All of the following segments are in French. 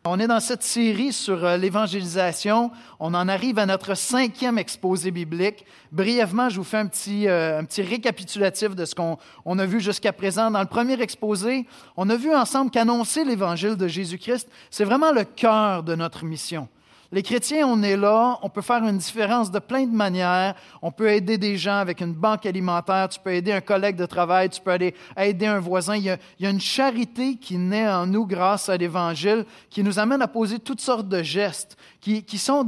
On est dans cette série sur l'évangélisation. On en arrive à notre 5e exposé biblique. Brièvement, je vous fais un petit récapitulatif de ce qu'on a vu jusqu'à présent. Dans le premier exposé, on a vu ensemble qu'annoncer l'évangile de Jésus-Christ, c'est vraiment le cœur de notre mission. Les chrétiens, on est là, on peut faire une différence de plein de manières. On peut aider des gens avec une banque alimentaire, tu peux aider un collègue de travail, tu peux aller aider un voisin. Il y a une charité qui naît en nous grâce à l'Évangile, qui nous amène à poser toutes sortes de gestes, qui sont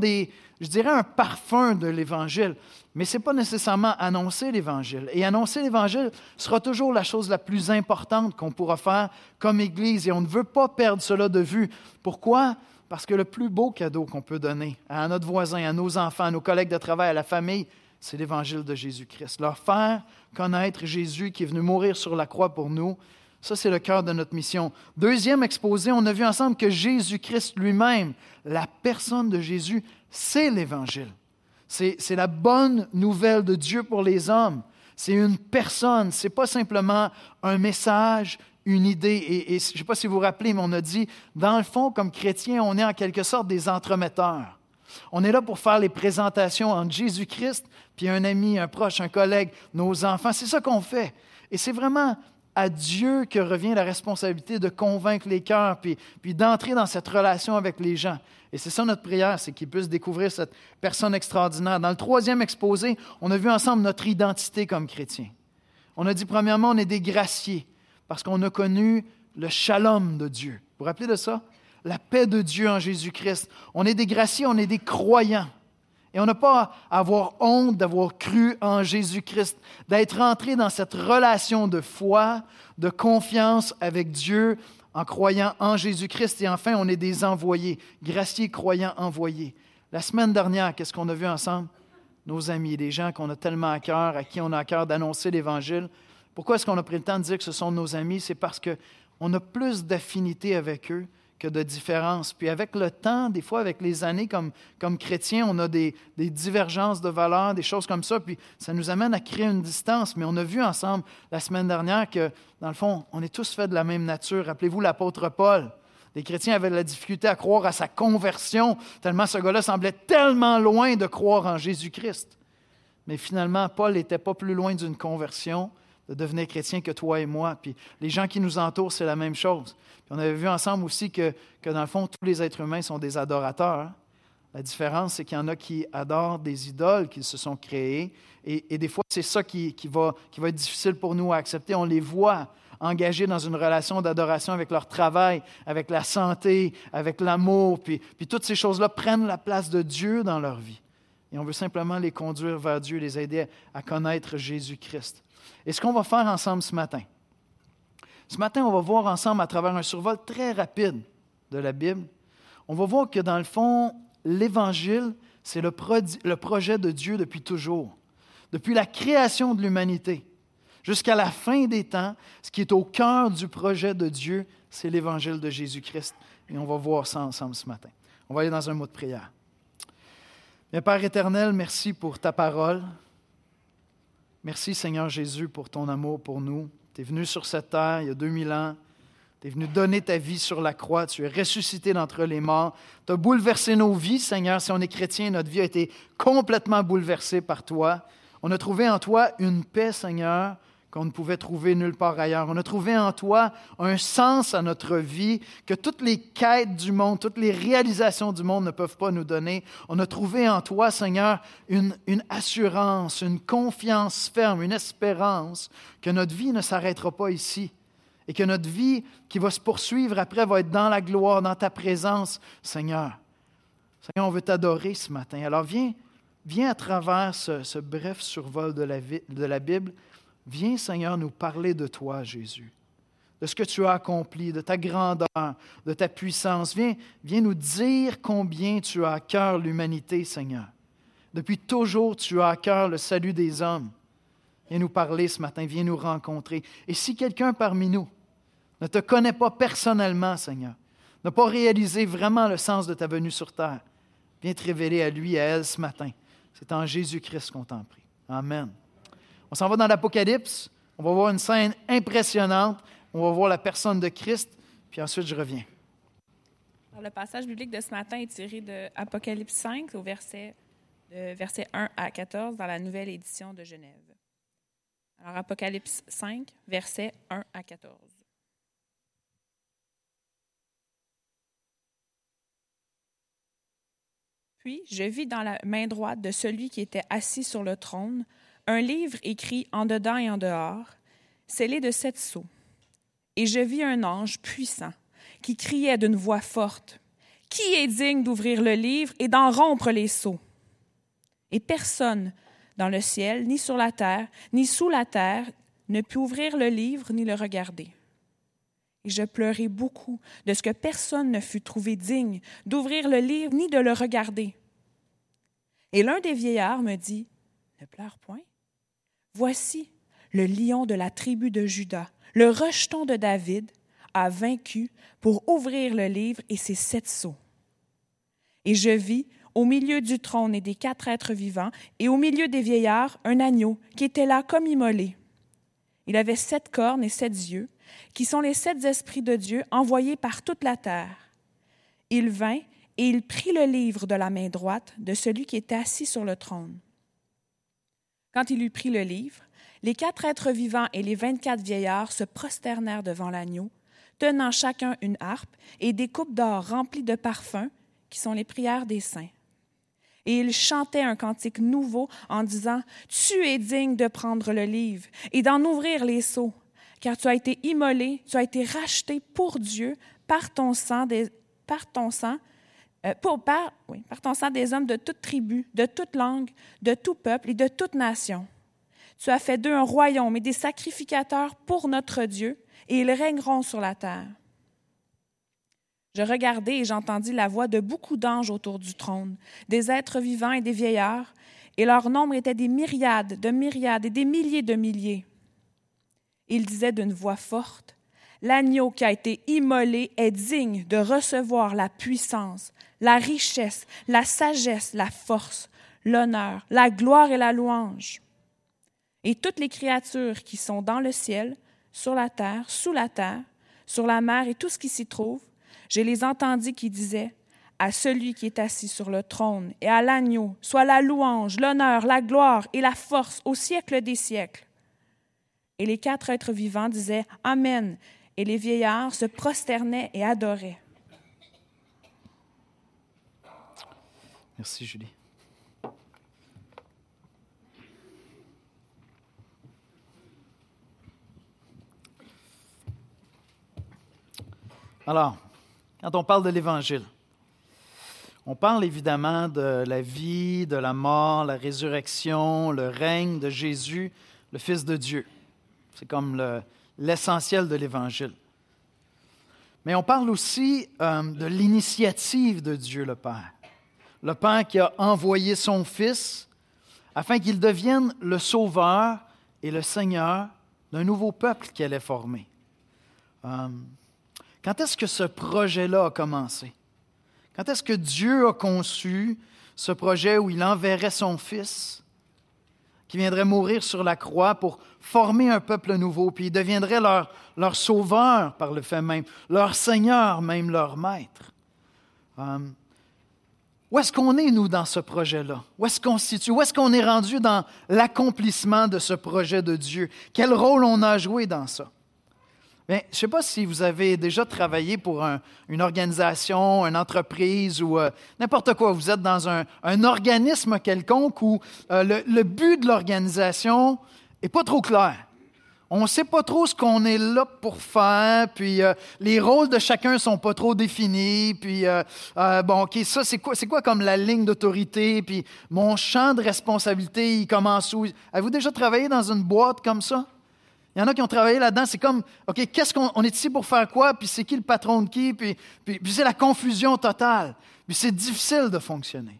un parfum de l'Évangile. Mais ce n'est pas nécessairement annoncer l'Évangile. Et annoncer l'Évangile sera toujours la chose la plus importante qu'on pourra faire comme Église. Et on ne veut pas perdre cela de vue. Pourquoi? Parce que le plus beau cadeau qu'on peut donner à notre voisin, à nos enfants, à nos collègues de travail, à la famille, c'est l'Évangile de Jésus-Christ. Leur faire connaître Jésus qui est venu mourir sur la croix pour nous, ça c'est le cœur de notre mission. Deuxième exposé, on a vu ensemble que Jésus-Christ lui-même, la personne de Jésus, c'est l'Évangile. C'est la bonne nouvelle de Dieu pour les hommes. C'est une personne, ce n'est pas simplement un message, une idée. Et je ne sais pas si vous vous rappelez, mais on a dit, dans le fond, comme chrétiens, on est en quelque sorte des entremetteurs. On est là pour faire les présentations entre Jésus-Christ, puis un ami, un proche, un collègue, nos enfants. C'est ça qu'on fait. Et c'est vraiment à Dieu que revient la responsabilité de convaincre les cœurs, puis d'entrer dans cette relation avec les gens. Et c'est ça notre prière, c'est qu'ils puissent découvrir cette personne extraordinaire. Dans le troisième exposé, on a vu ensemble notre identité comme chrétiens. On a dit, premièrement, on est des graciés, parce qu'on a connu le shalom de Dieu. Vous vous rappelez de ça? La paix de Dieu en Jésus-Christ. On est des graciés, on est des croyants. Et on n'a pas à avoir honte d'avoir cru en Jésus-Christ, d'être entré dans cette relation de foi, de confiance avec Dieu en croyant en Jésus-Christ. Et enfin, on est des envoyés, graciés, croyants, envoyés. La semaine dernière, qu'est-ce qu'on a vu ensemble? Nos amis, des gens qu'on a tellement à cœur, à qui on a à cœur d'annoncer l'Évangile. Pourquoi est-ce qu'on a pris le temps de dire que ce sont nos amis? C'est parce qu'on a plus d'affinité avec eux que de différence. Puis avec le temps, des fois avec les années, comme chrétiens, on a des divergences de valeurs, des choses comme ça, puis ça nous amène à créer une distance. Mais on a vu ensemble la semaine dernière que, dans le fond, on est tous faits de la même nature. Rappelez-vous l'apôtre Paul. Les chrétiens avaient de la difficulté à croire à sa conversion, tellement ce gars-là semblait tellement loin de croire en Jésus-Christ. Mais finalement, Paul n'était pas plus loin d'une conversion, de devenir chrétien que toi et moi. Puis les gens qui nous entourent, c'est la même chose. Puis on avait vu ensemble aussi que dans le fond, tous les êtres humains sont des adorateurs. Hein? La différence, c'est qu'il y en a qui adorent des idoles qu'ils se sont créées. Et des fois, c'est ça qui va être difficile pour nous à accepter. On les voit engagés dans une relation d'adoration avec leur travail, avec la santé, avec l'amour. Puis toutes ces choses-là prennent la place de Dieu dans leur vie. Et on veut simplement les conduire vers Dieu, les aider à connaître Jésus-Christ. Et ce qu'on va faire ensemble ce matin, on va voir ensemble à travers un survol très rapide de la Bible, on va voir que dans le fond, l'Évangile, c'est le projet de Dieu depuis toujours. Depuis la création de l'humanité jusqu'à la fin des temps, ce qui est au cœur du projet de Dieu, c'est l'Évangile de Jésus-Christ. Et on va voir ça ensemble ce matin. On va aller dans un mot de prière. Bien, Père éternel, merci pour ta parole. Merci, Seigneur Jésus, pour ton amour pour nous. Tu es venu sur cette terre il y a 2000 ans. Tu es venu donner ta vie sur la croix. Tu es ressuscité d'entre les morts. Tu as bouleversé nos vies, Seigneur. Si on est chrétien, notre vie a été complètement bouleversée par toi. On a trouvé en toi une paix, Seigneur, qu'on ne pouvait trouver nulle part ailleurs. On a trouvé en toi un sens à notre vie que toutes les quêtes du monde, toutes les réalisations du monde ne peuvent pas nous donner. On a trouvé en toi, Seigneur, une assurance, une confiance ferme, une espérance que notre vie ne s'arrêtera pas ici et que notre vie qui va se poursuivre après va être dans la gloire, dans ta présence, Seigneur. Seigneur, on veut t'adorer ce matin. Alors viens à travers ce bref survol de la Bible. Viens, Seigneur, nous parler de toi, Jésus, de ce que tu as accompli, de ta grandeur, de ta puissance. Viens nous dire combien tu as à cœur l'humanité, Seigneur. Depuis toujours, tu as à cœur le salut des hommes. Viens nous parler ce matin, viens nous rencontrer. Et si quelqu'un parmi nous ne te connaît pas personnellement, Seigneur, n'a pas réalisé vraiment le sens de ta venue sur terre, viens te révéler à lui et à elle ce matin. C'est en Jésus-Christ qu'on t'en prie. Amen. On s'en va dans l'Apocalypse. On va voir une scène impressionnante. On va voir la personne de Christ. Puis ensuite, je reviens. Alors, le passage biblique de ce matin est tiré de Apocalypse 5, au versets 1 à 14, dans la nouvelle édition de Genève. Alors, Apocalypse 5, versets 1 à 14. Puis, je vis dans la main droite de celui qui était assis sur le trône un livre écrit en dedans et en dehors, scellé de 7 sceaux. Et je vis un ange puissant qui criait d'une voix forte, « Qui est digne d'ouvrir le livre et d'en rompre les sceaux? » Et personne dans le ciel, ni sur la terre, ni sous la terre, ne put ouvrir le livre ni le regarder. Et je pleurai beaucoup de ce que personne ne fut trouvé digne d'ouvrir le livre ni de le regarder. Et l'un des vieillards me dit, « Ne pleure point. Voici, le lion de la tribu de Juda, le rejeton de David, a vaincu pour ouvrir le livre et ses 7 sceaux. » Et je vis, au milieu du trône et des 4 êtres vivants, et au milieu des vieillards, un agneau qui était là comme immolé. Il avait 7 cornes et 7 yeux, qui sont les 7 esprits de Dieu envoyés par toute la terre. Il vint et il prit le livre de la main droite de celui qui était assis sur le trône. Quand il eut pris le livre, les 4 êtres vivants et les 24 vieillards se prosternèrent devant l'agneau, tenant chacun une harpe et des coupes d'or remplies de parfums, qui sont les prières des saints. Et ils chantaient un cantique nouveau en disant, « Tu es digne de prendre le livre et d'en ouvrir les sceaux, car tu as été immolé, tu as été racheté pour Dieu par ton sang des hommes de toute tribu, de toute langue, de tout peuple et de toute nation. Tu as fait d'eux un royaume et des sacrificateurs pour notre Dieu, et ils régneront sur la terre. » Je regardai et j'entendis la voix de beaucoup d'anges autour du trône, des êtres vivants et des vieillards, et leur nombre était des myriades et des milliers de milliers. Ils disaient d'une voix forte, « L'agneau qui a été immolé est digne de recevoir la puissance, la richesse, la sagesse, la force, l'honneur, la gloire et la louange. » Et toutes les créatures qui sont dans le ciel, sur la terre, sous la terre, sur la mer et tout ce qui s'y trouve, je les entendis qui disaient, « À celui qui est assis sur le trône et à l'agneau, soit la louange, l'honneur, la gloire et la force au siècle des siècles. » Et les 4 êtres vivants disaient, « Amen », et les vieillards se prosternaient et adoraient. Merci, Julie. Alors, quand on parle de l'Évangile, on parle évidemment de la vie, de la mort, la résurrection, le règne de Jésus, le Fils de Dieu. C'est comme l'essentiel de l'Évangile. Mais on parle aussi de l'initiative de Dieu le Père. Le Père qui a envoyé son Fils afin qu'il devienne le Sauveur et le Seigneur d'un nouveau peuple qu'il allait former. Quand est-ce que ce projet-là a commencé? Quand est-ce que Dieu a conçu ce projet où il enverrait son Fils, qui viendrait mourir sur la croix pour former un peuple nouveau, puis il deviendrait leur sauveur par le fait même, leur Seigneur, même leur Maître? Où est-ce qu'on est, nous, dans ce projet-là? Où est-ce qu'on se situe? Où est-ce qu'on est rendu dans l'accomplissement de ce projet de Dieu? Quel rôle on a joué dans ça? Bien, je ne sais pas si vous avez déjà travaillé pour une organisation, une entreprise ou n'importe quoi. Vous êtes dans un organisme quelconque où le but de l'organisation n'est pas trop clair. On ne sait pas trop ce qu'on est là pour faire, puis les rôles de chacun ne sont pas trop définis, puis OK, ça, c'est quoi comme la ligne d'autorité, puis mon champ de responsabilité, il commence où? Avez-vous déjà travaillé dans une boîte comme ça? Il y en a qui ont travaillé là-dedans, c'est comme, OK, on est ici pour faire quoi, puis c'est qui le patron de qui, puis c'est la confusion totale, puis c'est difficile de fonctionner.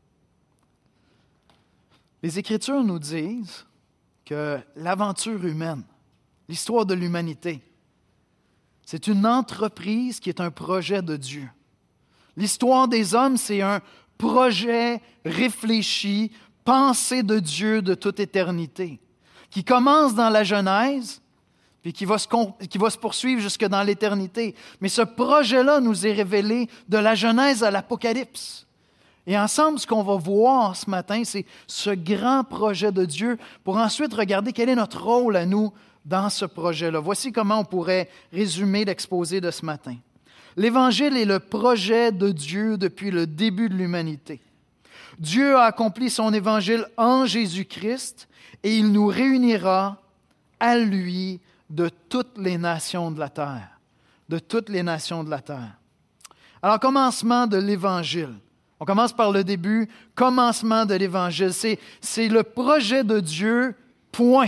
Les Écritures nous disent que l'aventure humaine, l'histoire de l'humanité, c'est une entreprise qui est un projet de Dieu. L'histoire des hommes, c'est un projet réfléchi, pensé de Dieu de toute éternité, qui commence dans la Genèse, puis qui va se poursuivre jusque dans l'éternité. Mais ce projet-là nous est révélé de la Genèse à l'Apocalypse. Et ensemble, ce qu'on va voir ce matin, c'est ce grand projet de Dieu pour ensuite regarder quel est notre rôle à nous dans ce projet-là. Voici comment on pourrait résumer l'exposé de ce matin. L'Évangile est le projet de Dieu depuis le début de l'humanité. Dieu a accompli son Évangile en Jésus-Christ et il nous réunira à lui de toutes les nations de la terre. De toutes les nations de la terre. Alors, commencement de l'Évangile. On commence par le début, commencement de l'Évangile. C'est le projet de Dieu, point.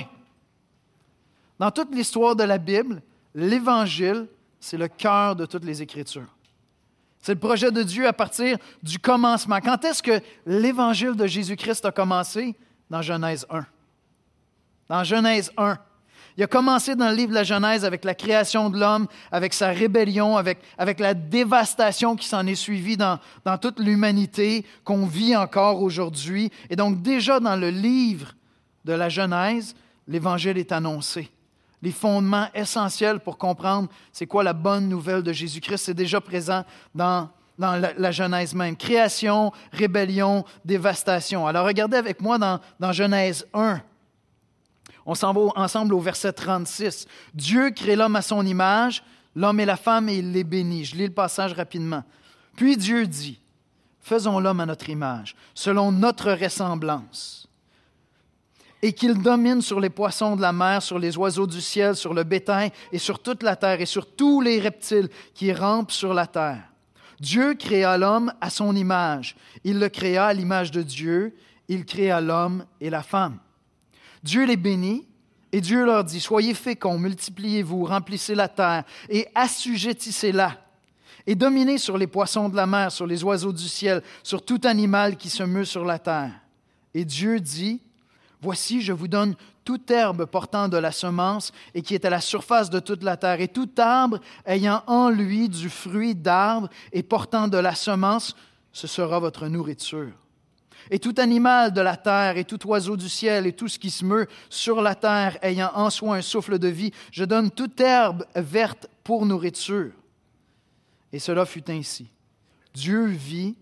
Dans toute l'histoire de la Bible, l'Évangile, c'est le cœur de toutes les Écritures. C'est le projet de Dieu à partir du commencement. Quand est-ce que l'Évangile de Jésus-Christ a commencé? Dans Genèse 1. Dans Genèse 1. Il a commencé dans le livre de la Genèse avec la création de l'homme, avec sa rébellion, avec la dévastation qui s'en est suivie dans toute l'humanité qu'on vit encore aujourd'hui. Et donc déjà dans le livre de la Genèse, l'Évangile est annoncé. Les fondements essentiels pour comprendre c'est quoi la bonne nouvelle de Jésus-Christ, c'est déjà présent dans la Genèse même. Création, rébellion, dévastation. Alors regardez avec moi dans Genèse 1. On s'en va ensemble au verset 36. Dieu crée l'homme à son image, l'homme et la femme, et il les bénit. Je lis le passage rapidement. Puis Dieu dit, faisons l'homme à notre image, selon notre ressemblance, et qu'il domine sur les poissons de la mer, sur les oiseaux du ciel, sur le bétail, et sur toute la terre, et sur tous les reptiles qui rampent sur la terre. Dieu créa l'homme à son image. Il le créa à l'image de Dieu. Il créa l'homme et la femme. Dieu les bénit et Dieu leur dit, « Soyez féconds, multipliez-vous, remplissez la terre et assujettissez-la et dominez sur les poissons de la mer, sur les oiseaux du ciel, sur tout animal qui se meut sur la terre. » Et Dieu dit, « Voici, je vous donne toute herbe portant de la semence et qui est à la surface de toute la terre, et tout arbre ayant en lui du fruit d'arbre et portant de la semence, ce sera votre nourriture. Et tout animal de la terre, et tout oiseau du ciel, et tout ce qui se meut sur la terre, ayant en soi un souffle de vie, je donne toute herbe verte pour nourriture. » Et cela fut ainsi. Dieu vit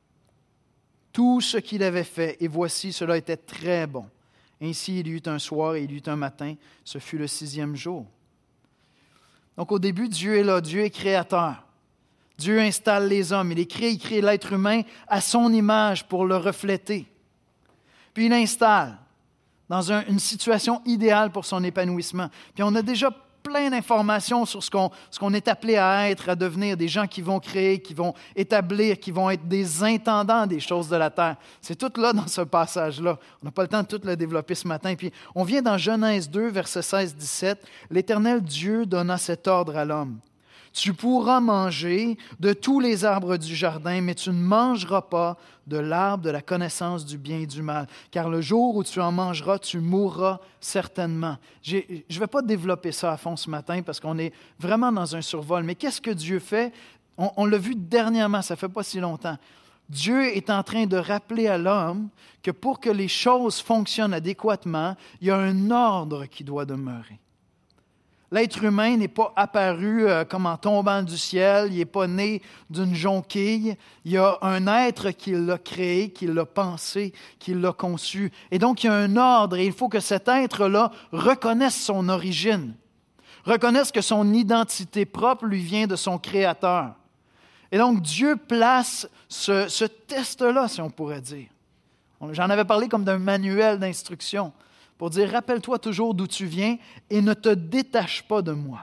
tout ce qu'il avait fait, et voici, cela était très bon. Ainsi, il y eut un soir et il y eut un matin, ce fut le 6e jour. Donc au début, Dieu est là, Dieu est créateur. Dieu installe les hommes, il crée l'être humain à son image pour le refléter. Puis il l'installe dans une situation idéale pour son épanouissement. Puis on a déjà plein d'informations sur ce qu'on est appelé à être, à devenir, des gens qui vont créer, qui vont établir, qui vont être des intendants des choses de la terre. C'est tout là dans ce passage-là. On n'a pas le temps de tout le développer ce matin. Puis on vient dans Genèse 2, versets 16-17. « L'Éternel Dieu donna cet ordre à l'homme. Tu pourras manger de tous les arbres du jardin, mais tu ne mangeras pas de l'arbre de la connaissance du bien et du mal, car le jour où tu en mangeras, tu mourras certainement. » Je ne vais pas développer ça à fond ce matin parce qu'on est vraiment dans un survol, mais qu'est-ce que Dieu fait? On l'a vu dernièrement, ça ne fait pas si longtemps. Dieu est en train de rappeler à l'homme que pour que les choses fonctionnent adéquatement, il y a un ordre qui doit demeurer. L'être humain n'est pas apparu comme en tombant du ciel, il n'est pas né d'une jonquille. Il y a un être qui l'a créé, qui l'a pensé, qui l'a conçu. Et donc, il y a un ordre et il faut que cet être-là reconnaisse son origine, reconnaisse que son identité propre lui vient de son Créateur. Et donc, Dieu place ce test-là, si on pourrait dire. J'en avais parlé comme d'un manuel d'instruction. Pour dire, rappelle-toi toujours d'où tu viens et ne te détache pas de moi.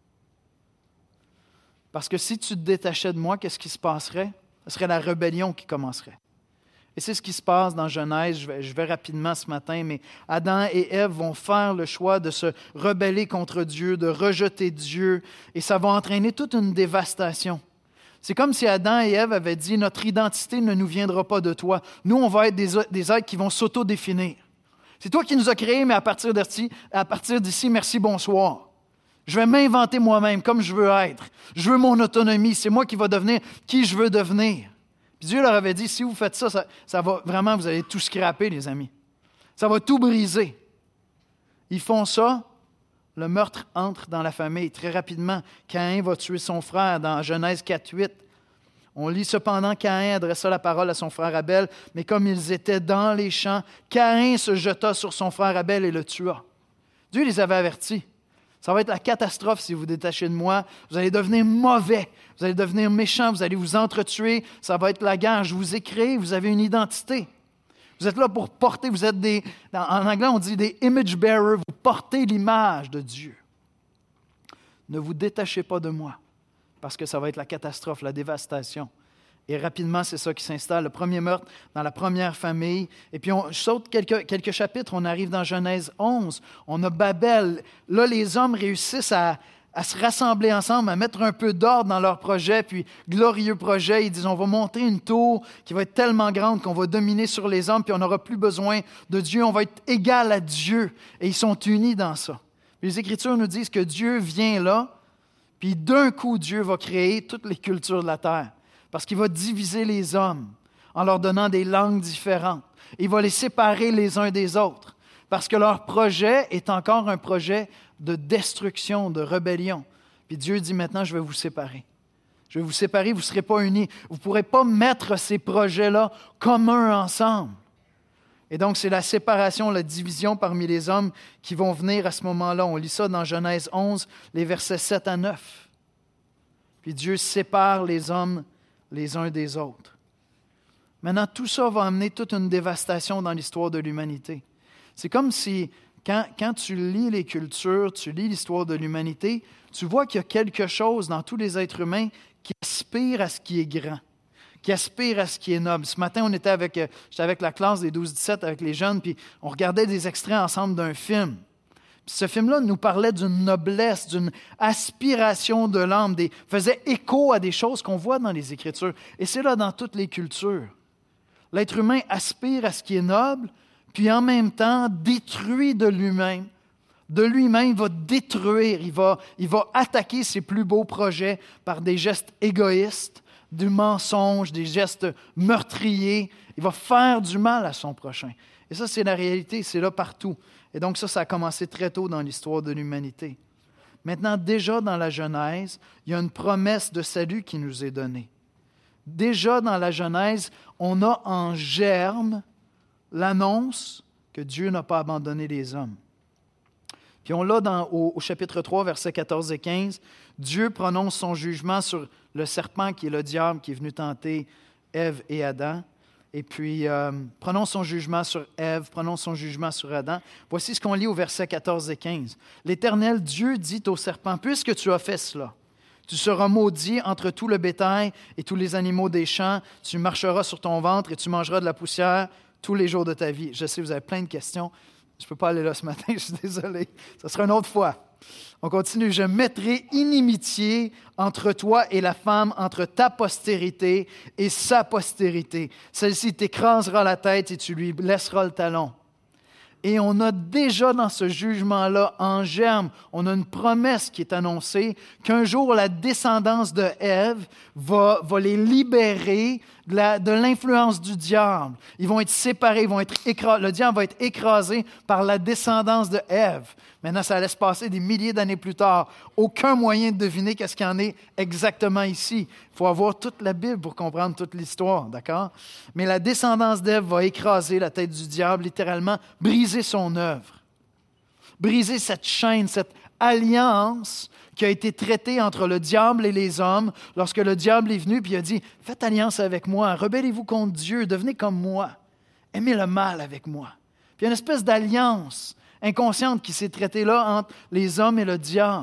Parce que si tu te détachais de moi, qu'est-ce qui se passerait? Ce serait la rébellion qui commencerait. Et c'est ce qui se passe dans Genèse, je vais rapidement ce matin, mais Adam et Ève vont faire le choix de se rebeller contre Dieu, de rejeter Dieu, et ça va entraîner toute une dévastation. C'est comme si Adam et Ève avaient dit, notre identité ne nous viendra pas de toi. Nous, on va être des êtres qui vont s'auto-définir. C'est toi qui nous as créés, mais à partir d'ici, merci, bonsoir. Je vais m'inventer moi-même comme je veux être. Je veux mon autonomie. C'est moi qui va devenir qui je veux devenir. Puis Dieu leur avait dit, si vous faites ça, ça va vraiment, vous allez tout scraper, les amis. Ça va tout briser. Ils font ça. le meurtre entre dans la famille. Très rapidement, Caïn va tuer son frère dans Genèse 4:8. On lit cependant Caïn adressa la parole à son frère Abel, mais comme ils étaient dans les champs, Caïn se jeta sur son frère Abel et le tua. Dieu les avait avertis. Ça va être la catastrophe si vous détachez de moi. Vous allez devenir mauvais, vous allez devenir méchants, vous allez vous entretuer, ça va être la guerre. Je vous ai créé, vous avez une identité. Vous êtes là pour porter, vous êtes en anglais on dit des image bearers, vous portez l'image de Dieu. Ne vous détachez pas de moi, parce que ça va être la catastrophe, la dévastation. Et rapidement, c'est ça qui s'installe. Le premier meurtre dans la première famille. Et puis, on saute quelques chapitres. On arrive dans Genèse 11. On a Babel. Là, les hommes réussissent à se rassembler ensemble, à mettre un peu d'ordre dans leur projet. Puis, glorieux projet, ils disent, on va monter une tour qui va être tellement grande qu'on va dominer sur les hommes, puis on n'aura plus besoin de Dieu. On va être égal à Dieu. Et ils sont unis dans ça. Les Écritures nous disent que Dieu vient là, puis d'un coup, Dieu va créer toutes les cultures de la terre. Parce qu'il va diviser les hommes en leur donnant des langues différentes. Il va les séparer les uns des autres. Parce que leur projet est encore un projet de destruction, de rébellion. Puis Dieu dit maintenant, je vais vous séparer. Je vais vous séparer, vous ne serez pas unis. Vous ne pourrez pas mettre ces projets-là communs ensemble. Et donc, c'est la séparation, la division parmi les hommes qui vont venir à ce moment-là. On lit ça dans Genèse 11, les versets 7 à 9. Puis Dieu sépare les hommes les uns des autres. Maintenant, tout ça va amener toute une dévastation dans l'histoire de l'humanité. C'est comme si, quand tu lis les cultures, tu lis l'histoire de l'humanité, tu vois qu'il y a quelque chose dans tous les êtres humains qui aspire à ce qui est grand, qui aspire à ce qui est noble. Ce matin, j'étais avec la classe des 12-17, avec les jeunes, puis on regardait des extraits ensemble d'un film. Ce film-là nous parlait d'une noblesse, d'une aspiration de l'âme, faisait écho à des choses qu'on voit dans les Écritures. Et c'est là dans toutes les cultures. L'être humain aspire à ce qui est noble, puis en même temps détruit de lui-même. De lui-même, il va détruire, il va attaquer ses plus beaux projets par des gestes égoïstes, du mensonge, des gestes meurtriers. Il va faire du mal à son prochain. Et ça, c'est la réalité, c'est là partout. Et donc ça a commencé très tôt dans l'histoire de l'humanité. Maintenant, déjà dans la Genèse, il y a une promesse de salut qui nous est donnée. Déjà dans la Genèse, on a en germe l'annonce que Dieu n'a pas abandonné les hommes. Puis on l'a au chapitre 3, versets 14 et 15. Dieu prononce son jugement sur le serpent qui est le diable qui est venu tenter Ève et Adam. Et puis, prononce son jugement sur Ève, prononce son jugement sur Adam. Voici ce qu'on lit au verset 14 et 15. L'Éternel Dieu dit au serpent, « Puisque tu as fait cela, tu seras maudit entre tout le bétail et tous les animaux des champs. Tu marcheras sur ton ventre et tu mangeras de la poussière tous les jours de ta vie. » Je sais, vous avez plein de questions. Je ne peux pas aller là ce matin, je suis désolé. Ça sera une autre fois. On continue. « Je mettrai inimitié entre toi et la femme, entre ta postérité et sa postérité. Celle-ci t'écrasera la tête et tu lui laisseras le talon. » Et on a déjà dans ce jugement-là, en germe, on a une promesse qui est annoncée qu'un jour, la descendance de Ève va les libérer de l'influence du diable. Ils vont être séparés, le diable va être écrasé par la descendance de Ève. Maintenant, ça allait se passer des milliers d'années plus tard. Aucun moyen de deviner qu'est-ce qu'il y en est exactement ici. Il faut avoir toute la Bible pour comprendre toute l'histoire, d'accord? Mais la descendance d'Ève va écraser la tête du diable, littéralement, briser son œuvre. Briser cette chaîne, cette alliance qui a été traitée entre le diable et les hommes lorsque le diable est venu et a dit « Faites alliance avec moi, rebellez-vous contre Dieu, devenez comme moi, aimez le mal avec moi. » Puis il y a une espèce d'alliance inconsciente qui s'est traitée là entre les hommes et le diable.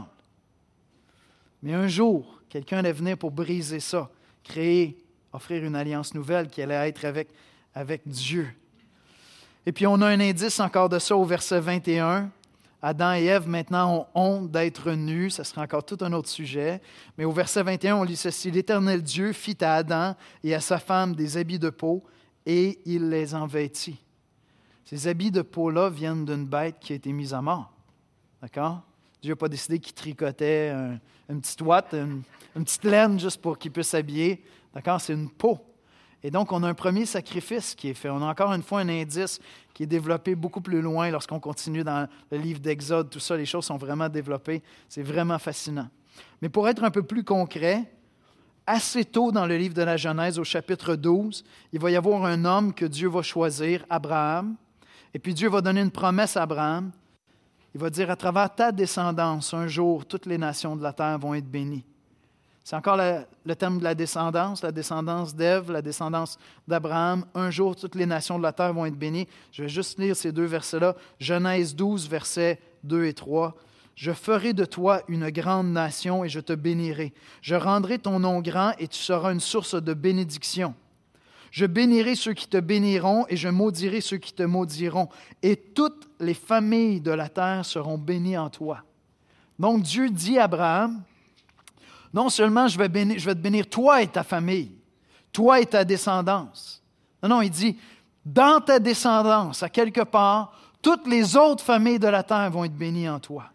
Mais un jour, quelqu'un allait venir pour briser ça, offrir une alliance nouvelle qui allait être avec Dieu. Et puis on a un indice encore de ça au verset 21. Adam et Ève, maintenant, ont honte d'être nus. Ça sera encore tout un autre sujet. Mais au verset 21, on lit ceci. « L'Éternel Dieu fit à Adam et à sa femme des habits de peau, et il les en vêtit. » Ces habits de peau-là viennent d'une bête qui a été mise à mort. D'accord? Dieu n'a pas décidé qu'il tricotait une petite ouate, une petite laine juste pour qu'il puisse s'habiller. D'accord? C'est une peau. Et donc, on a un premier sacrifice qui est fait. On a encore une fois un indice qui est développé beaucoup plus loin lorsqu'on continue dans le livre d'Exode. Tout ça, les choses sont vraiment développées. C'est vraiment fascinant. Mais pour être un peu plus concret, assez tôt dans le livre de la Genèse, au chapitre 12, il va y avoir un homme que Dieu va choisir, Abraham. Et puis Dieu va donner une promesse à Abraham. Il va dire, à travers ta descendance, un jour, toutes les nations de la terre vont être bénies. C'est encore le terme de la descendance d'Ève, la descendance d'Abraham. Un jour, toutes les nations de la terre vont être bénies. Je vais juste lire ces deux versets-là. Genèse 12, versets 2 et 3. « Je ferai de toi une grande nation et je te bénirai. Je rendrai ton nom grand et tu seras une source de bénédiction. Je bénirai ceux qui te béniront et je maudirai ceux qui te maudiront. Et toutes les familles de la terre seront bénies en toi. » Donc Dieu dit à Abraham, non seulement je vais te bénir toi et ta famille, toi et ta descendance. Non, il dit, dans ta descendance, à quelque part, toutes les autres familles de la terre vont être bénies en toi.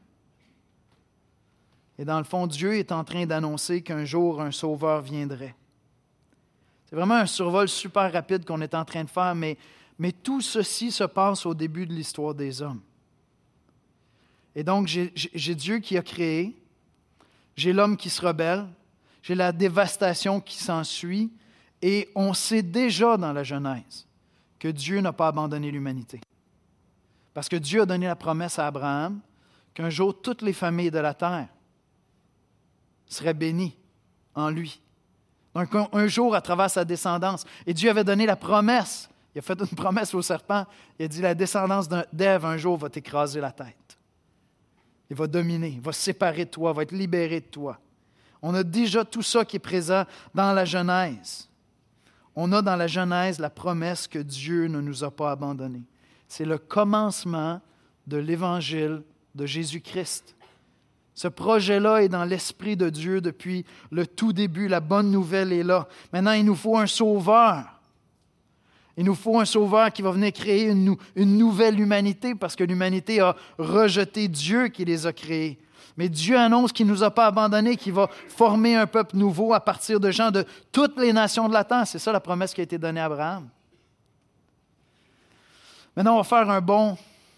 Et dans le fond, Dieu est en train d'annoncer qu'un jour, un sauveur viendrait. C'est vraiment un survol super rapide qu'on est en train de faire, mais tout ceci se passe au début de l'histoire des hommes. Et donc, j'ai Dieu qui a créé, j'ai l'homme qui se rebelle, j'ai la dévastation qui s'ensuit, et on sait déjà dans la Genèse que Dieu n'a pas abandonné l'humanité. Parce que Dieu a donné la promesse à Abraham qu'un jour, toutes les familles de la terre seraient bénies en lui. Donc, un jour, à travers sa descendance, et Dieu avait donné la promesse, il a fait une promesse au serpent, il a dit, la descendance d'Ève, un jour, va t'écraser la tête. Il va dominer, il va se séparer de toi, va être libéré de toi. On a déjà tout ça qui est présent dans la Genèse. On a dans la Genèse la promesse que Dieu ne nous a pas abandonnés. C'est le commencement de l'Évangile de Jésus-Christ. Ce projet-là est dans l'Esprit de Dieu depuis le tout début. La bonne nouvelle est là. Maintenant, il nous faut un sauveur. Il nous faut un sauveur qui va venir créer une nouvelle humanité parce que l'humanité a rejeté Dieu qui les a créés. Mais Dieu annonce qu'il ne nous a pas abandonnés, qu'il va former un peuple nouveau à partir de gens de toutes les nations de la terre. C'est ça la promesse qui a été donnée à Abraham. Maintenant, on va faire un bond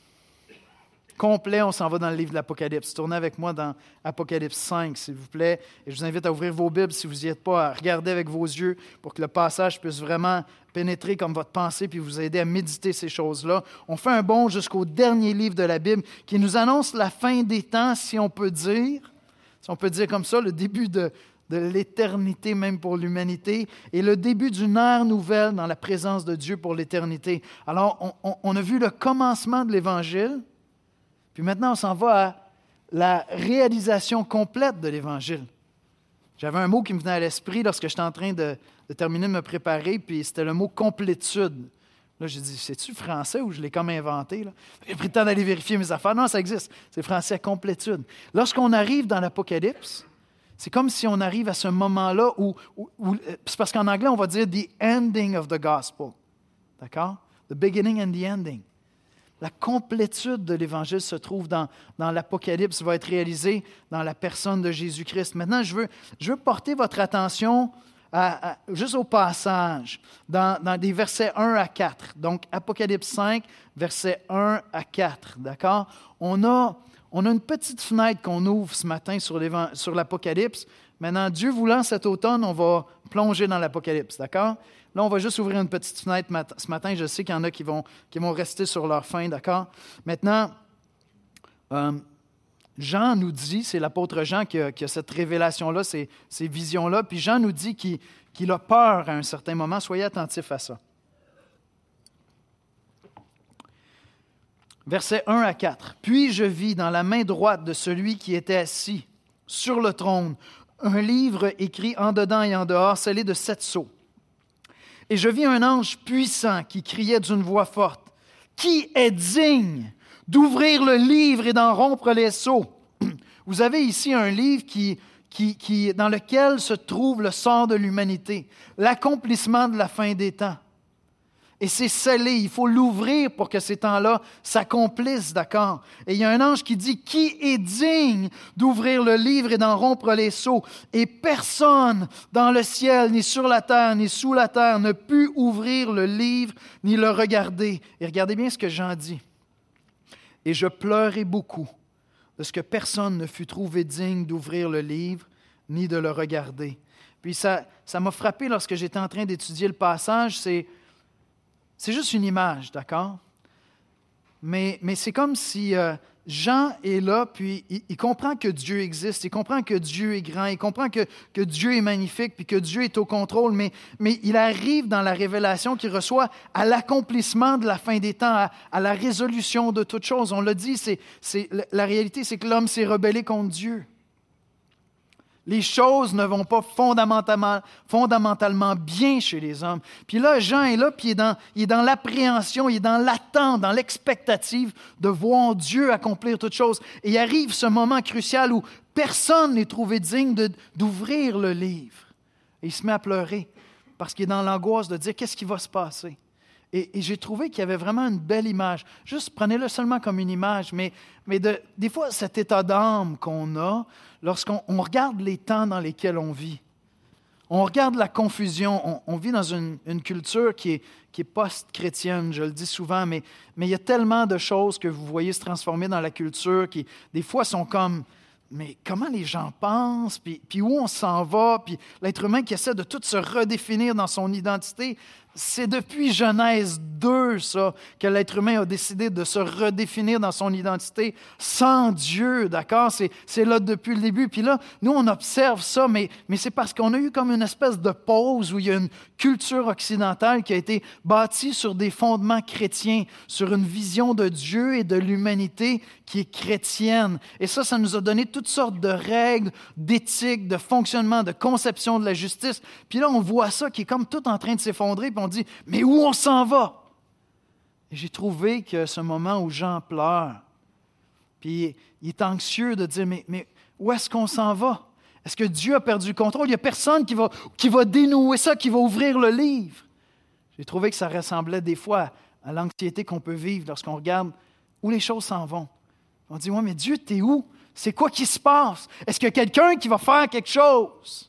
complet. On s'en va dans le livre de l'Apocalypse. Tournez avec moi dans Apocalypse 5, s'il vous plaît. Et je vous invite à ouvrir vos Bibles si vous n'y êtes pas, à regarder avec vos yeux pour que le passage puisse vraiment pénétrer comme votre pensée puis vous aider à méditer ces choses-là. On fait un bond jusqu'au dernier livre de la Bible qui nous annonce la fin des temps, si on peut dire comme ça, le début de l'éternité même pour l'humanité et le début d'une ère nouvelle dans la présence de Dieu pour l'éternité. Alors, on a vu le commencement de l'Évangile, puis maintenant, on s'en va à la réalisation complète de l'Évangile. J'avais un mot qui me venait à l'esprit lorsque j'étais en train de terminer de me préparer, puis c'était le mot « complétude ». Là, j'ai dit, c'est-tu français ou je l'ai comme inventé? Là? J'ai pris le temps d'aller vérifier mes affaires. Non, ça existe. C'est français, complétude. Lorsqu'on arrive dans l'Apocalypse, c'est comme si on arrive à ce moment-là où c'est parce qu'en anglais, on va dire « the ending of the gospel ». D'accord? « The beginning and the ending ». La complétude de l'Évangile se trouve dans l'Apocalypse, va être réalisée dans la personne de Jésus-Christ. Maintenant, je veux porter votre attention juste au passage, dans des versets 1 à 4. Donc, Apocalypse 5, versets 1 à 4. D'accord? On a une petite fenêtre qu'on ouvre ce matin sur l'Apocalypse. Maintenant, Dieu voulant, cet automne, on va plonger dans l'Apocalypse. D'accord? Là, on va juste ouvrir une petite fenêtre ce matin. Je sais qu'il y en a qui vont rester sur leur faim, d'accord? Maintenant, Jean nous dit, c'est l'apôtre Jean qui a cette révélation-là, ces visions-là, puis Jean nous dit qu'il a peur à un certain moment. Soyez attentifs à ça. Versets 1 à 4. « Puis je vis dans la main droite de celui qui était assis sur le trône un livre écrit en dedans et en dehors, scellé de 7 sceaux. Et je vis un ange puissant qui criait d'une voix forte, « Qui est digne d'ouvrir le livre et d'en rompre les sceaux? » Vous avez ici un livre dans lequel se trouve le sort de l'humanité, l'accomplissement de la fin des temps. Et c'est scellé, il faut l'ouvrir pour que ces temps-là s'accomplissent, d'accord? Et il y a un ange qui dit, « Qui est digne d'ouvrir le livre et d'en rompre les sceaux? » Et personne dans le ciel, ni sur la terre, ni sous la terre ne put ouvrir le livre, ni le regarder. Et regardez bien ce que Jean dit. « Et je pleurai beaucoup de ce que personne ne fut trouvé digne d'ouvrir le livre, ni de le regarder. » Puis ça m'a frappé lorsque j'étais en train d'étudier le passage, c'est juste une image, d'accord? Mais c'est comme si Jean est là, puis il comprend que Dieu existe, il comprend que Dieu est grand, il comprend que Dieu est magnifique, puis que Dieu est au contrôle, mais il arrive dans la révélation qu'il reçoit à l'accomplissement de la fin des temps, à la résolution de toutes choses. On l'a dit, la réalité, c'est que l'homme s'est rebellé contre Dieu. Les choses ne vont pas fondamentalement bien chez les hommes. Puis là, Jean est là, puis il est dans l'appréhension, il est dans l'attente, dans l'expectative de voir Dieu accomplir toutes choses. Et il arrive ce moment crucial où personne n'est trouvé digne d'ouvrir le livre. Et il se met à pleurer parce qu'il est dans l'angoisse de dire qu'est-ce qui va se passer. Et j'ai trouvé qu'il y avait vraiment une belle image. Juste prenez-le seulement comme une image, mais des fois, cet état d'âme qu'on a lorsqu'on regarde les temps dans lesquels on vit. On regarde la confusion. On vit dans une culture qui est post-chrétienne, je le dis souvent, mais il y a tellement de choses que vous voyez se transformer dans la culture qui, des fois, sont comme... Mais comment les gens pensent, puis où on s'en va, puis l'être humain qui essaie de tout se redéfinir dans son identité, c'est depuis Genèse 2, ça, que l'être humain a décidé de se redéfinir dans son identité sans Dieu, d'accord? C'est là depuis le début. Puis là, nous, on observe ça, mais c'est parce qu'on a eu comme une espèce de pause où il y a une culture occidentale qui a été bâtie sur des fondements chrétiens, sur une vision de Dieu et de l'humanité qui est chrétienne. Et ça nous a donné toutes sortes de règles, d'éthique, de fonctionnement, de conception de la justice. Puis là, on voit ça qui est comme tout en train de s'effondrer, puis on dit, mais où on s'en va? Et j'ai trouvé que ce moment où Jean pleure, puis il est anxieux de dire, mais où est-ce qu'on s'en va? Est-ce que Dieu a perdu le contrôle? Il n'y a personne qui va dénouer ça, qui va ouvrir le livre. J'ai trouvé que ça ressemblait des fois à l'anxiété qu'on peut vivre lorsqu'on regarde où les choses s'en vont. On dit, ouais, mais Dieu, t'es où? C'est quoi qui se passe? Est-ce qu'il y a quelqu'un qui va faire quelque chose?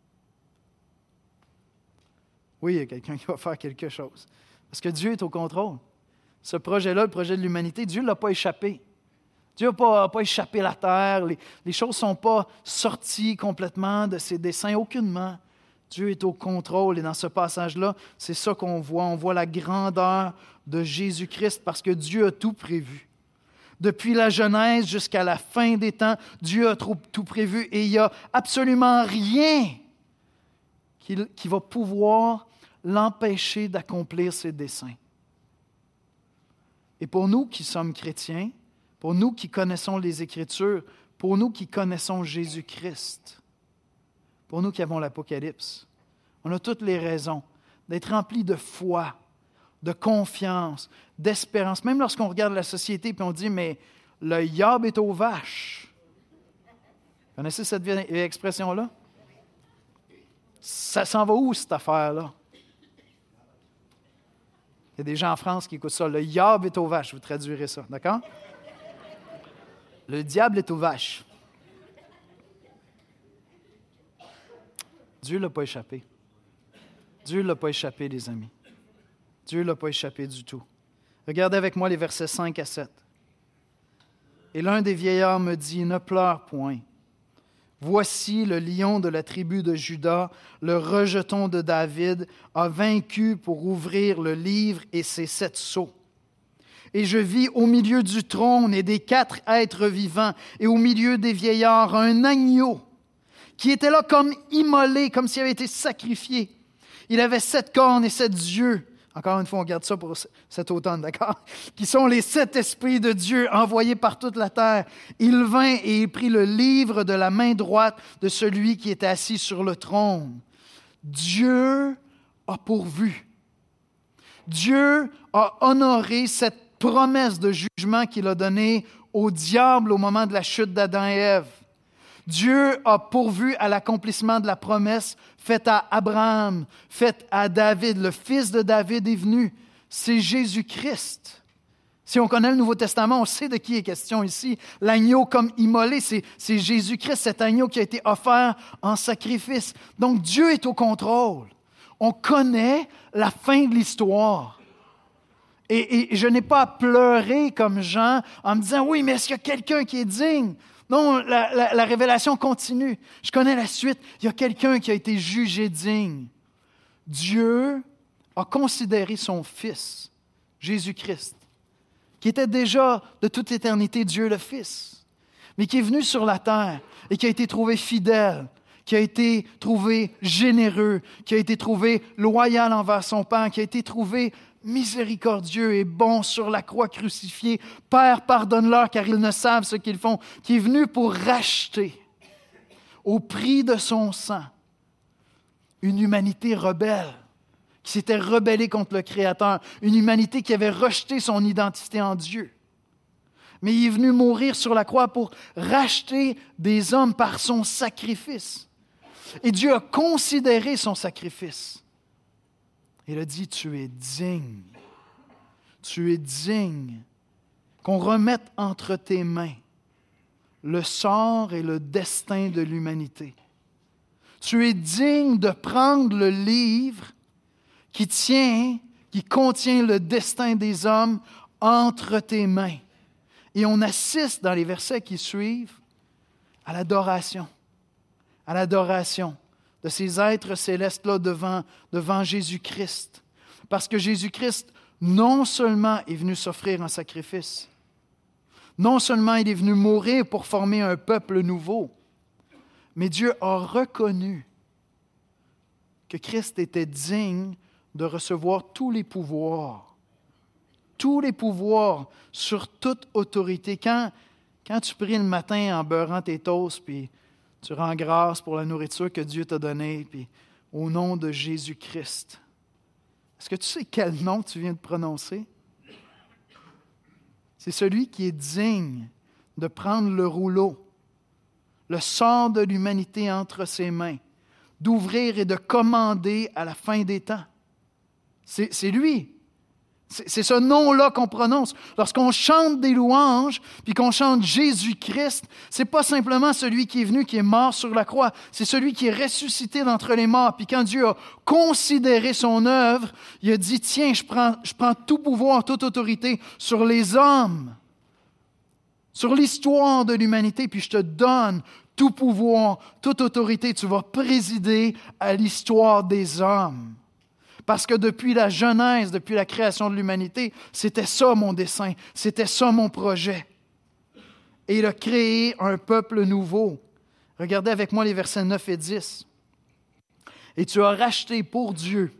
Oui, il y a quelqu'un qui va faire quelque chose. Parce que Dieu est au contrôle. Ce projet-là, le projet de l'humanité, Dieu ne l'a pas échappé. Dieu n'a pas échappé la terre. Les choses ne sont pas sorties complètement de ses desseins, aucunement. Dieu est au contrôle. Et dans ce passage-là, c'est ça qu'on voit. On voit la grandeur de Jésus-Christ parce que Dieu a tout prévu. Depuis la Genèse jusqu'à la fin des temps, Dieu a tout prévu et il n'y a absolument rien qui va pouvoir l'empêcher d'accomplir ses desseins. Et pour nous qui sommes chrétiens, pour nous qui connaissons les Écritures, pour nous qui connaissons Jésus-Christ, pour nous qui avons l'Apocalypse, on a toutes les raisons d'être remplis de foi, de confiance, d'espérance. Même lorsqu'on regarde la société et on dit, mais le diable est aux vaches. Vous connaissez cette vieille expression-là? Ça s'en va où, cette affaire-là? Il y a des gens en France qui écoutent ça. Le diable est aux vaches. Vous traduirez ça, d'accord? Le diable est aux vaches. Dieu ne l'a pas échappé. Dieu ne l'a pas échappé, les amis. Dieu ne l'a pas échappé du tout. Regardez avec moi les versets 5 à 7. Et l'un des vieillards me dit, « Ne pleure point. Voici le lion de la tribu de Juda, le rejeton de David, a vaincu pour ouvrir le livre et ses 7 sceaux. Et je vis au milieu du trône et des 4 êtres vivants, et au milieu des vieillards, un agneau qui était là comme immolé, comme s'il avait été sacrifié. Il avait 7 cornes et 7 yeux. » Encore une fois, on garde ça pour cet automne, d'accord? Qui sont les 7 esprits de Dieu envoyés par toute la terre. Il vint et il prit le livre de la main droite de celui qui était assis sur le trône. Dieu a pourvu. Dieu a honoré cette promesse de jugement qu'il a donnée au diable au moment de la chute d'Adam et Ève. Dieu a pourvu à l'accomplissement de la promesse faite à Abraham, faite à David. Le fils de David est venu c'est Jésus-Christ. Si on connaît le Nouveau Testament, on sait de qui est question ici. L'agneau comme immolé, c'est Jésus-Christ, cet agneau qui a été offert en sacrifice. Donc Dieu est au contrôle. On connaît la fin de l'histoire. Et je n'ai pas à pleurer comme Jean en me disant « Oui, mais est-ce qu'il y a quelqu'un qui est digne? » Non, la révélation continue. Je connais la suite. Il y a quelqu'un qui a été jugé digne. Dieu a considéré son Fils, Jésus-Christ, qui était déjà de toute éternité Dieu le Fils, mais qui est venu sur la terre et qui a été trouvé fidèle, qui a été trouvé généreux, qui a été trouvé loyal envers son Père, qui a été trouvé miséricordieux et bon sur la croix crucifiée. Père, pardonne-leur car ils ne savent ce qu'ils font, qui est venu pour racheter au prix de son sang une humanité rebelle, qui s'était rebellée contre le Créateur, une humanité qui avait rejeté son identité en Dieu. Mais il est venu mourir sur la croix pour racheter des hommes par son sacrifice. Et Dieu a considéré son sacrifice. Il a dit, tu es digne qu'on remette entre tes mains le sort et le destin de l'humanité. Tu es digne de prendre le livre qui contient le destin des hommes entre tes mains. Et on assiste dans les versets qui suivent à l'adoration de ces êtres célestes-là devant Jésus-Christ. Parce que Jésus-Christ, non seulement est venu s'offrir en sacrifice, non seulement il est venu mourir pour former un peuple nouveau, mais Dieu a reconnu que Christ était digne de recevoir tous les pouvoirs sur toute autorité. Quand tu pries le matin en beurrant tes toasts, puis tu rends grâce pour la nourriture que Dieu t'a donnée, puis au nom de Jésus-Christ, est-ce que tu sais quel nom tu viens de prononcer? C'est celui qui est digne de prendre le rouleau, le sort de l'humanité entre ses mains, d'ouvrir et de commander à la fin des temps. C'est lui. C'est ce nom-là qu'on prononce. Lorsqu'on chante des louanges, puis qu'on chante Jésus-Christ, c'est pas simplement celui qui est venu, qui est mort sur la croix, c'est celui qui est ressuscité d'entre les morts. Puis quand Dieu a considéré son œuvre, il a dit, tiens, je prends tout pouvoir, toute autorité sur les hommes, sur l'histoire de l'humanité, puis je te donne tout pouvoir, toute autorité. Tu vas présider à l'histoire des hommes. Parce que depuis la genèse, depuis la création de l'humanité, c'était ça mon dessein, c'était ça mon projet. Et il a créé un peuple nouveau. Regardez avec moi les versets 9 et 10. Et tu as racheté pour Dieu,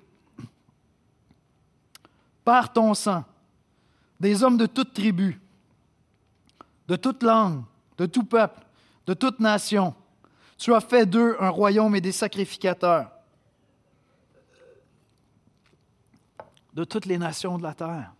par ton sang, des hommes de toute tribu, de toute langue, de tout peuple, de toute nation. Tu as fait d'eux un royaume et des sacrificateurs de toutes les nations de la terre.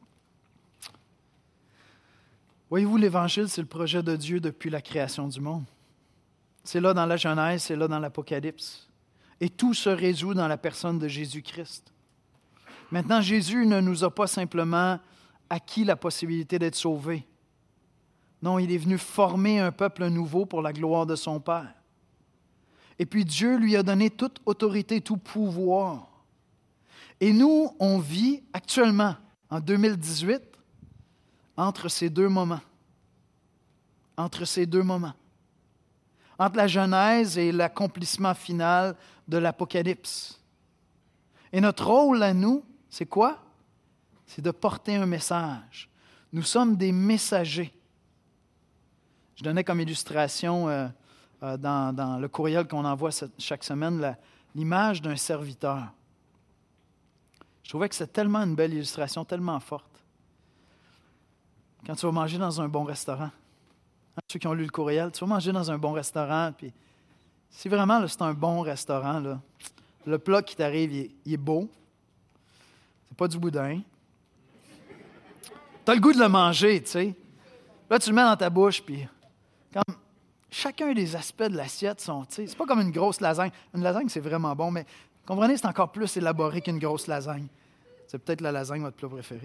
Voyez-vous, l'Évangile, c'est le projet de Dieu depuis la création du monde. C'est là dans la Genèse, c'est là dans l'Apocalypse. Et tout se résout dans la personne de Jésus-Christ. Maintenant, Jésus ne nous a pas simplement acquis la possibilité d'être sauvés. Non, il est venu former un peuple nouveau pour la gloire de son Père. Et puis Dieu lui a donné toute autorité, tout pouvoir. Et nous, on vit actuellement, en 2018, entre ces deux moments. Entre ces deux moments. Entre la Genèse et l'accomplissement final de l'Apocalypse. Et notre rôle à nous, c'est quoi? C'est de porter un message. Nous sommes des messagers. Je donnais comme illustration dans le courriel qu'on envoie chaque semaine l'image d'un serviteur. Je trouvais que c'est tellement une belle illustration, tellement forte. Quand tu vas manger dans un bon restaurant, ceux qui ont lu le courriel, tu vas manger dans un bon restaurant, puis si vraiment là, c'est un bon restaurant, là, le plat qui t'arrive, il est beau, c'est pas du boudin. Tu as le goût de le manger, tu sais. Là, tu le mets dans ta bouche, puis comme chacun des aspects de l'assiette sont, tu sais, c'est pas comme une grosse lasagne. Une lasagne, c'est vraiment bon, mais comprenez, c'est encore plus élaboré qu'une grosse lasagne. C'est peut-être la lasagne, votre plat préféré.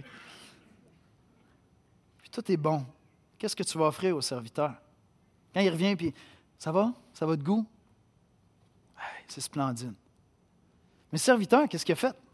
Puis tout est bon. Qu'est-ce que tu vas offrir au serviteur? Quand il revient, puis ça va? Ça va de goût? Hey, c'est splendide. Mais le serviteur, qu'est-ce qu'il a fait?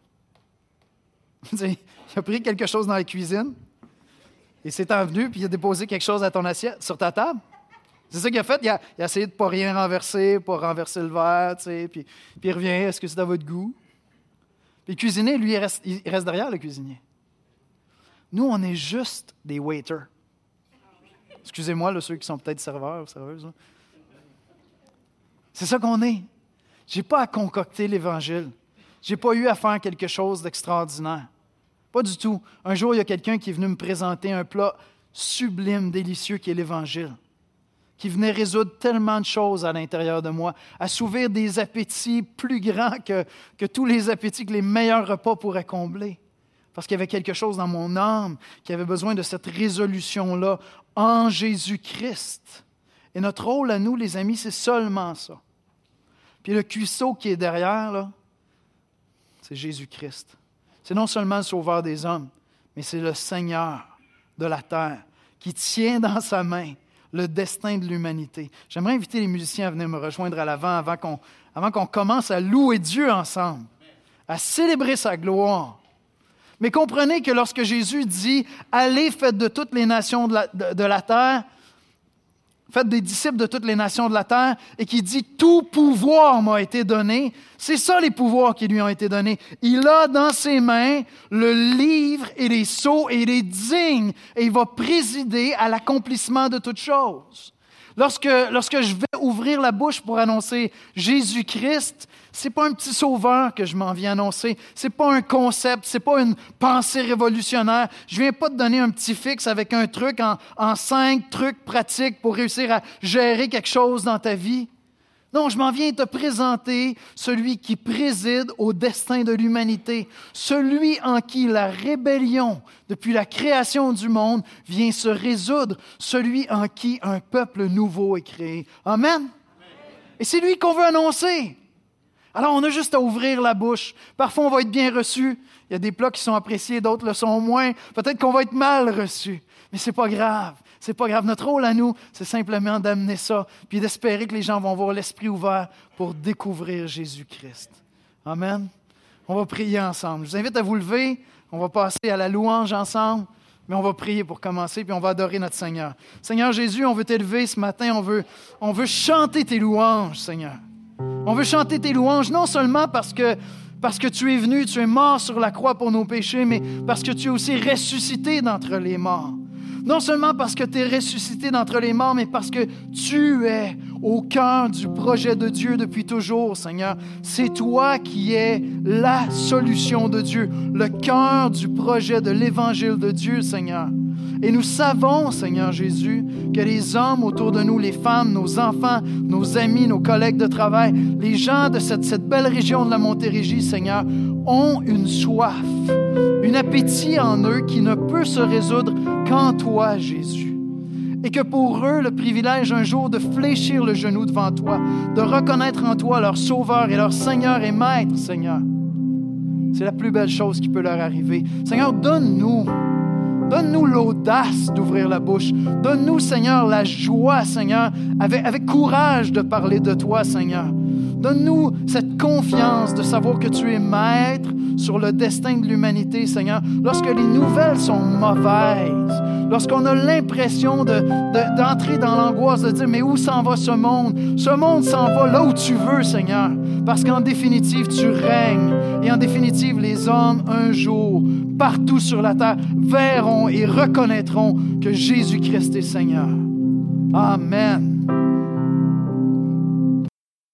Il a pris quelque chose dans la cuisine, et s'est envenu, puis il a déposé quelque chose à ton assiette, sur ta table. C'est ça qu'il a fait. Il a essayé de ne pas rien renverser, pas renverser le verre, puis il revient, est-ce que c'est à votre goût? Puis le cuisinier, lui, il reste derrière le cuisinier. Nous, on est juste des waiters. Excusez-moi, là, ceux qui sont peut-être serveurs ou serveuses. Là. C'est ça qu'on est. Je n'ai pas à concocter l'Évangile. Je n'ai pas eu à faire quelque chose d'extraordinaire. Pas du tout. Un jour, il y a quelqu'un qui est venu me présenter un plat sublime, délicieux, qui est l'Évangile, qui venait résoudre tellement de choses à l'intérieur de moi, assouvir des appétits plus grands que tous les appétits que les meilleurs repas pourraient combler. Parce qu'il y avait quelque chose dans mon âme qui avait besoin de cette résolution-là en Jésus-Christ. Et notre rôle à nous, les amis, c'est seulement ça. Puis le cuisseau qui est derrière, là, c'est Jésus-Christ. C'est non seulement le Sauveur des hommes, mais c'est le Seigneur de la terre qui tient dans sa main le destin de l'humanité. J'aimerais inviter les musiciens à venir me rejoindre à l'avant avant qu'on commence à louer Dieu ensemble, à célébrer sa gloire. Mais comprenez que lorsque Jésus dit « Allez, faites de toutes les nations de la terre », faites des disciples de toutes les nations de la terre, et qui dit « Tout pouvoir m'a été donné », c'est ça les pouvoirs qui lui ont été donnés. Il a dans ses mains le livre et les sceaux, et il est digne, et il va présider à l'accomplissement de toutes choses. Lorsque je vais ouvrir la bouche pour annoncer Jésus-Christ, c'est pas un petit sauveur que je m'en viens annoncer. C'est pas un concept, c'est pas une pensée révolutionnaire. Je viens pas te donner un petit fixe avec un truc en 5 trucs pratiques pour réussir à gérer quelque chose dans ta vie. Non, je m'en viens te présenter celui qui préside au destin de l'humanité, celui en qui la rébellion depuis la création du monde vient se résoudre, celui en qui un peuple nouveau est créé. Amen? Et c'est lui qu'on veut annoncer. Alors, on a juste à ouvrir la bouche. Parfois, on va être bien reçu. Il y a des plats qui sont appréciés, d'autres le sont moins. Peut-être qu'on va être mal reçu. Mais c'est pas grave. C'est pas grave. Notre rôle à nous, c'est simplement d'amener ça, puis d'espérer que les gens vont avoir l'esprit ouvert pour découvrir Jésus-Christ. Amen. On va prier ensemble. Je vous invite à vous lever. On va passer à la louange ensemble. Mais on va prier pour commencer, puis on va adorer notre Seigneur. Seigneur Jésus, on veut t'élever ce matin. On veut chanter tes louanges, Seigneur. On veut chanter tes louanges, non seulement parce que tu es venu, tu es mort sur la croix pour nos péchés, mais parce que tu es aussi ressuscité d'entre les morts. Non seulement parce que tu es ressuscité d'entre les morts, mais parce que tu es au cœur du projet de Dieu depuis toujours, Seigneur. C'est toi qui es la solution de Dieu, le cœur du projet de l'Évangile de Dieu, Seigneur. Et nous savons, Seigneur Jésus, que les hommes autour de nous, les femmes, nos enfants, nos amis, nos collègues de travail, les gens de cette belle région de la Montérégie, Seigneur, ont une soif, un appétit en eux qui ne peut se résoudre qu'en toi, Jésus. Et que pour eux, le privilège un jour de fléchir le genou devant toi, de reconnaître en toi leur Sauveur et leur Seigneur et Maître, Seigneur, c'est la plus belle chose qui peut leur arriver. Seigneur, donne-nous l'audace d'ouvrir la bouche. Donne-nous, Seigneur, la joie, Seigneur, avec courage de parler de toi, Seigneur. Donne-nous cette confiance de savoir que tu es maître sur le destin de l'humanité, Seigneur. Lorsque les nouvelles sont mauvaises, lorsqu'on a l'impression d'entrer dans l'angoisse, de dire « Mais où s'en va ce monde? » Ce monde s'en va là où tu veux, Seigneur, parce qu'en définitive, tu règnes. Et en définitive, les hommes, un jour, partout sur la terre, verront et reconnaîtront que Jésus-Christ est Seigneur. Amen.